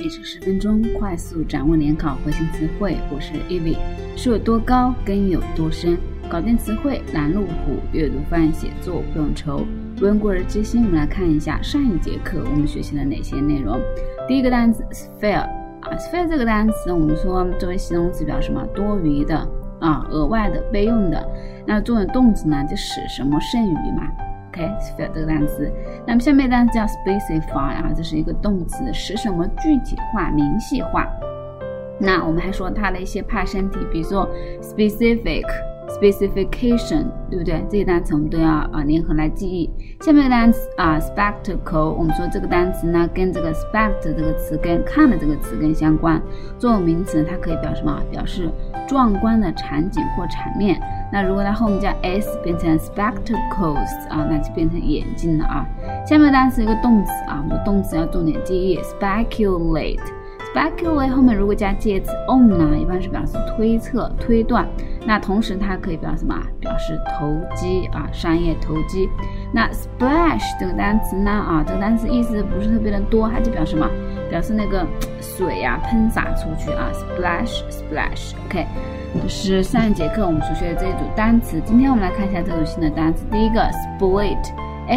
每日10分钟，快速掌握联考核心词汇。我是 Ivy， 树有多高，根有多深。搞定词汇拦路虎，阅读饭写作不用愁。温故而知新，我们来看一下上一节课我们学习了哪些内容。第一个单词 spare，spare 这个单词我们说作为形容词表示什么？多余的额外的备用的。那作为动词呢，就使什么剩余嘛。spare 这个单词，那么下面的单词叫 specify 这是一个动词，使什么具体化、明细化。那我们还说它的一些派生体，比如说 specific、specification， 对不对？这些单词我们都要联合来记忆。下面的单词spectacle， 我们说这个单词呢跟这个 spect 这个词跟看的这个词根相关。作为名词，它可以表示什么？表示壮观的场景或场面。那如果它后面加 s 变成 spectacles 那就变成眼镜了啊。下面的单词一个动词我们说动词要重点记忆 speculate 后面如果加介词 on 呢，一般是表示推测、推断。那同时它可以表示什么？表示投机商业投机。那 splash 这个单词呢这个单词意思不是特别的多，它就表示什么？表示那个水喷洒出去splash。 OK， 这是上一节课我们所学的这一组单词。今天我们来看一下这组新的单词。第一个 split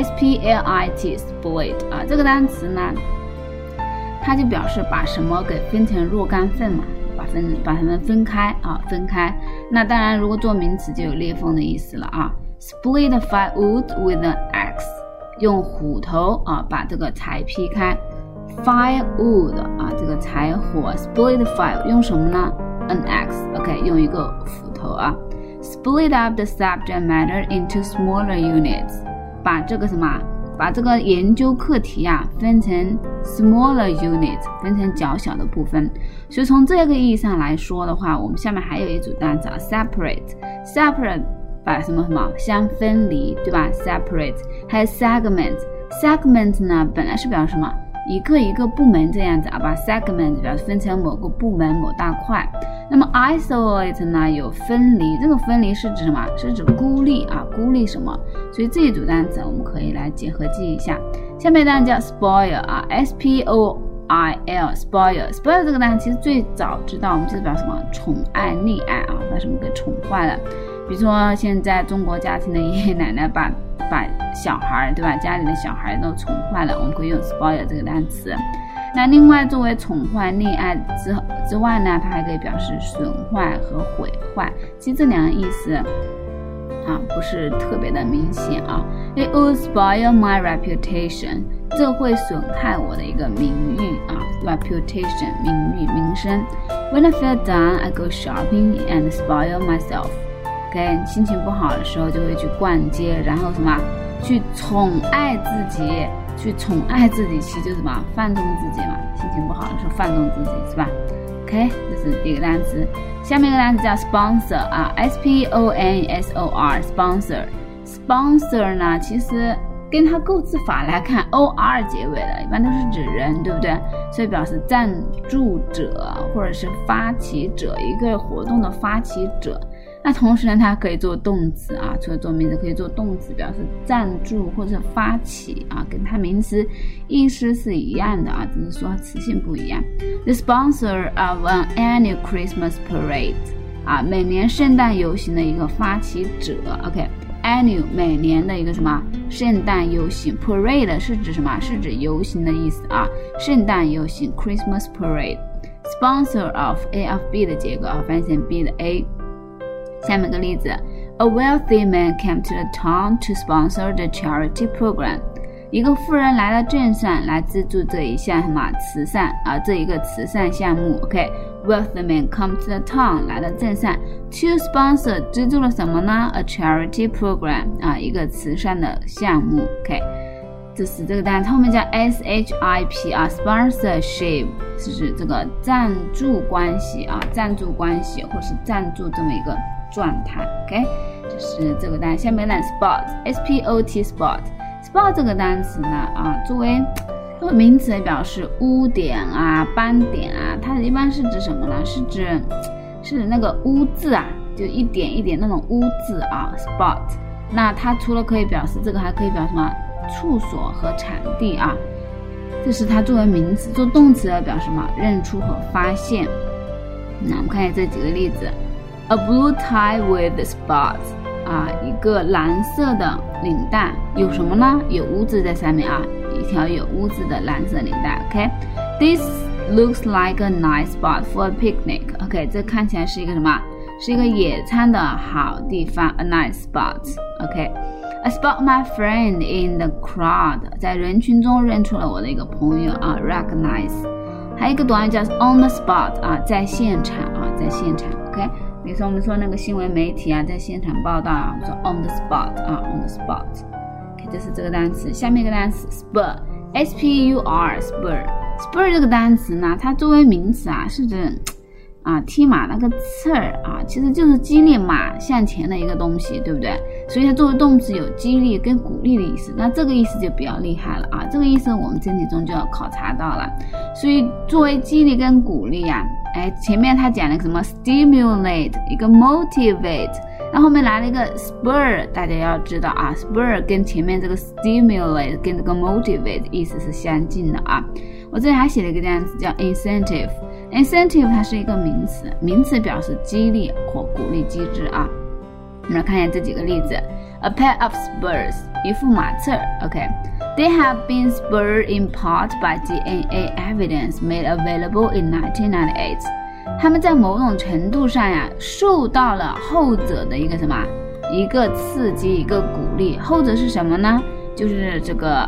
split 这个单词呢，它就表示把什么给分成若干份嘛，把它们分开分开。那当然如果做名词就有裂缝的意思了split firewood with an axe， 用斧头把这个柴劈开。firewood 这个柴火 split fire 用什么呢？ an axe OK， 用一个斧头split up the subject matter into smaller units， 把这个研究课题分成 smaller units， 分成较小的部分。所以从这个意义上来说的话，我们下面还有一组单词separate 把什么相分离，对吧？ separate。 还有 segment 呢本来是表示什么？一个一个部门这样子把 segment 表示分成某个部门某大块。那么 isolate 呢有分离，这个分离是指什么？是指孤立孤立什么？所以这一组单词我们可以来结合记一下。下面单词叫 spoil spoil spoil 这个单词其实最早知道我们就是表示什么？宠爱溺爱把什么给宠坏了。比如说现在中国家庭的爷爷奶奶把小孩，对吧？家里的小孩都宠坏了，我们可以用 spoil 这个单词。那另外作为宠坏、溺爱之外呢，它还可以表示损坏和毁坏。其实这两个意思不是特别的明显It would spoil my reputation， 这会损害我的一个名誉reputation 名誉名声。When I feel down, I go shopping and spoil myself。心情不好的时候就会去逛街，然后去宠爱自己，其实就是放纵自己嘛。心情不好的时候放纵自己是吧？ OK， 这是第一个单词。下面一个单词叫 sponsor sponsor sponsor 呢，其实跟它构字法来看 or 结尾的一般都是指人，对不对？所以表示赞助者或者是发起者，一个活动的发起者。那同时呢，它可以做动词除了做名词可以做动词，表示赞助或者发起跟它名词意思是一样的只是说词性不一样。The sponsor of an annual Christmas parade 每年圣诞游行的一个发起者。annual 每年的一个圣诞游行， parade 是指什么？是指游行的意思圣诞游行 Christmas parade。 sponsor of A of B 的结构翻译成 B 的 A。下面个例子 A wealthy man came to the town to sponsor the charity program。 一个富人来到镇上来资助这一项慈善这一个慈善项目。Wealthy man come to the town 来到镇上 to sponsor 资助了什么呢？ A charity program 一个慈善的项目。这是这个单词后面叫 SHIP sponsorship 是指这个赞助关系赞助关系或是赞助这么一个状态。这是这个单词。下面呢 spot spot 这个单词呢作为名词表示污点斑点它一般是指什么呢？是指那个污渍就一点一点那种污渍spot。那它除了可以表示这个，还可以表示什么？处所和场地这是它作为名词，做动词要表示什么？认出和发现。那我们看一下这几个例子 ：A blue tie with spots， 一个蓝色的领带，有什么呢？有污渍在上面一条有污渍的蓝色领带。OK，This looks like a nice spot for a picnic。OK， 这看起来是一个什么？是一个野餐的好地方 ，a nice spot。OK。I spot my friend in the crowd， 在人群中认出了我的一个朋友recognize。还有一个短语叫 on the spot 在现场在现场。OK， 比如说我们说那个新闻媒体在现场报道我们说 on the spot on the spot。OK， 这是这个单词。下面一个单词 spur S-P-U-R spur。spur 这个单词呢，它作为名词是指踢马那个刺儿其实就是激励马向前的一个东西，对不对？所以它作为动词有激励跟鼓励的意思。那这个意思就比较厉害了这个意思我们真题中就要考察到了。所以作为激励跟鼓励前面他讲了个什么 stimulate， 一个 motivate， 然后后面来了一个 spur， 大家要知道spur 跟前面这个 stimulate 跟这个 motivate 意思是相近的我这里还写了一个单词叫 incentive。incentive 它是一个名词，名词表示激励或鼓励机制我们来看一下这几个例子 ：A pair of spurs， 一副马刺。OK，They have been spurred in part by DNA evidence made available in 1998。他们在某种程度上受到了后者的一个什么？一个刺激，一个鼓励。后者是什么呢？就是这个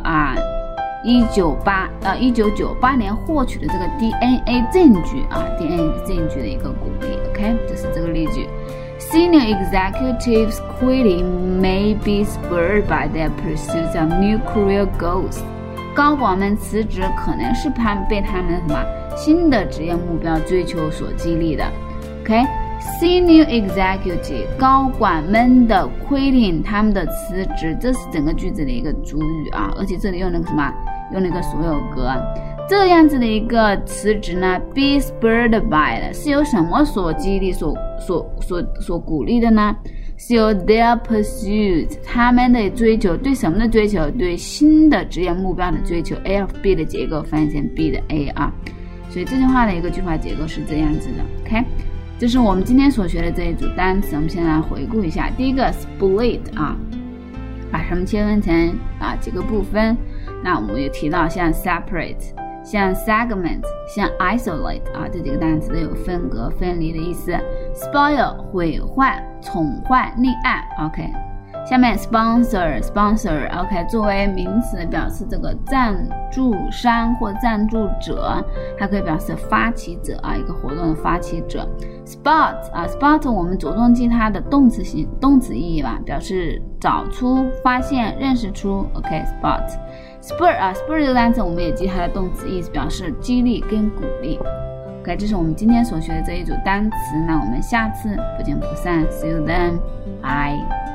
1998年获取的这个 DNA 证据DNA 证据的一个鼓励。OK， 这是这个例句。Senior executives quitting may be spurred by their pursuit of new career goals。高管们辞职可能是被他们的什么新的职业目标追求所激励的。OK，Senior executive 高管们的 quitting 他们的辞职，这是整个句子的一个主语而且这里用了个什么？用了一个所有格。这样子的一个辞职呢 be spurred by 的是由什么所激励所鼓励的呢？是由 their pursuit 他们的追求，对什么的追求？对新的职业目标的追求。A of B 的结构翻译成 B 的 A 所以这句话的一个句法结构是这样子的。OK， 这是我们今天所学的这一组单词。我们先来回顾一下。第一个 split 把什么切分成几个部分。那我们也提到像 separate， 像 segment， 像 isolate 这几个单词都有分隔分离的意思。spoil 毁坏宠坏溺爱。 OK， 下面 sponsor OK 作为名词表示这个赞助商或赞助者，还可以表示发起者一个活动的发起者。spot 我们着重记它的动词意义表示找出发现认识出。 OK spot。spur 这个单词我们也记它的动词意思，表示激励跟鼓励。OK， 这是我们今天所学的这一组单词。那我们下次不见不散 See you then， bye。